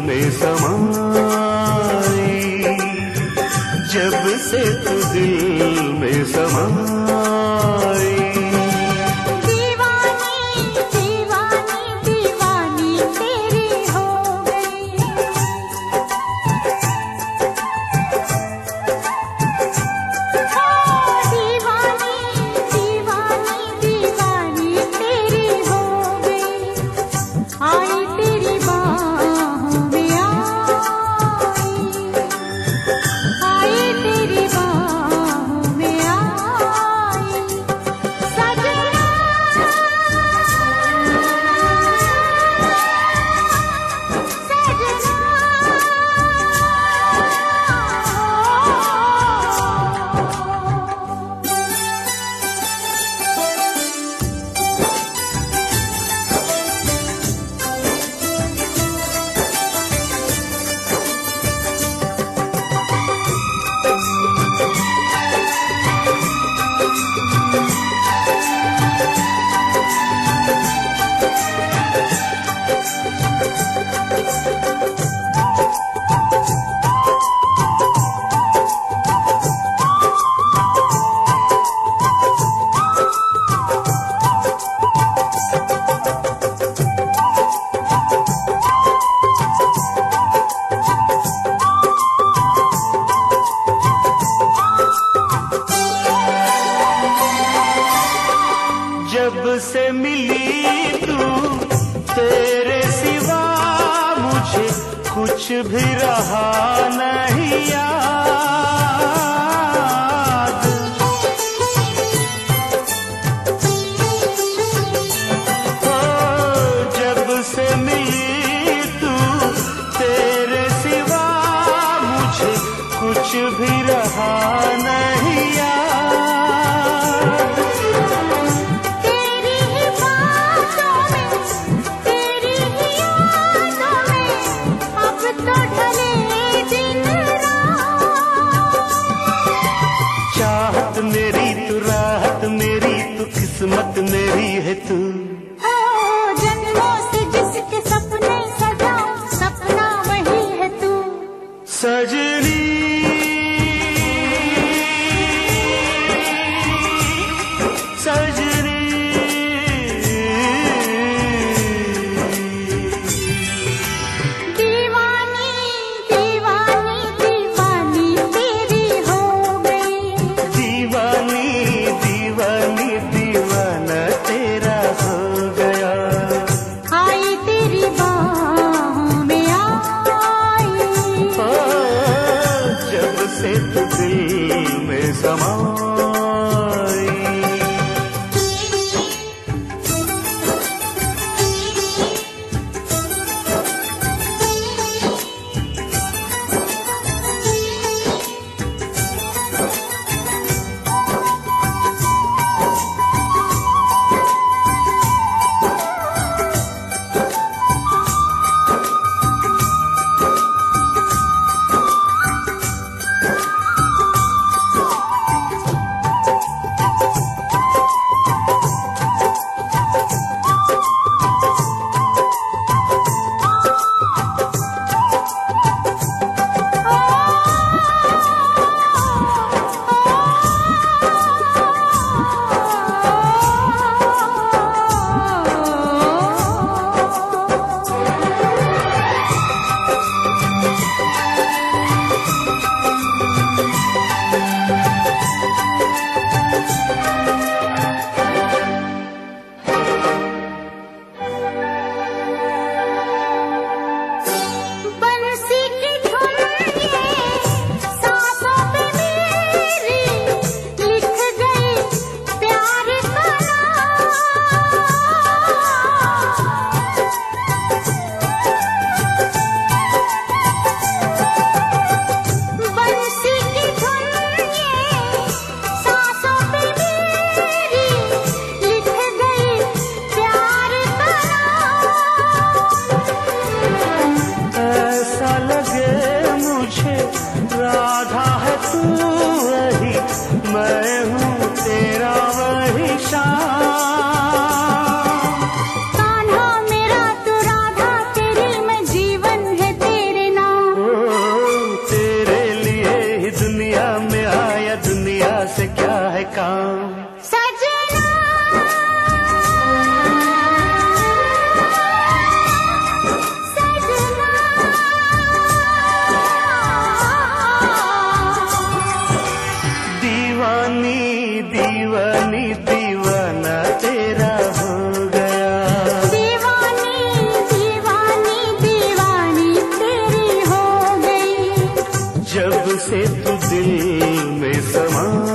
में समाई, जब से तू दिल में समाई। जब से मिली तू तेरे सिवा मुझे कुछ भी रहा नहीं याद। ओ जब से मिली तू तेरे सिवा मुझे कुछ भी रहा नहीं याद। मेरी तू राहत मेरी तू किस्मत मेरी है तू। जन्मों से जिसके सपने सजाऊं सपना वही है तू। सजनी सजनी दीवानी दीवानी दीवानी तेरी हो गई। दीवानी दीवानी दीवाना तेरा हो गया। आई तेरी बाहों में आई, जब से तू दिल में समाई। से क्या है काम। सजना सजना दीवानी दीवानी दीवाना तेरा हो गया। दीवानी दीवानी दीवानी तेरी हो गई। जब से तू दिल में समा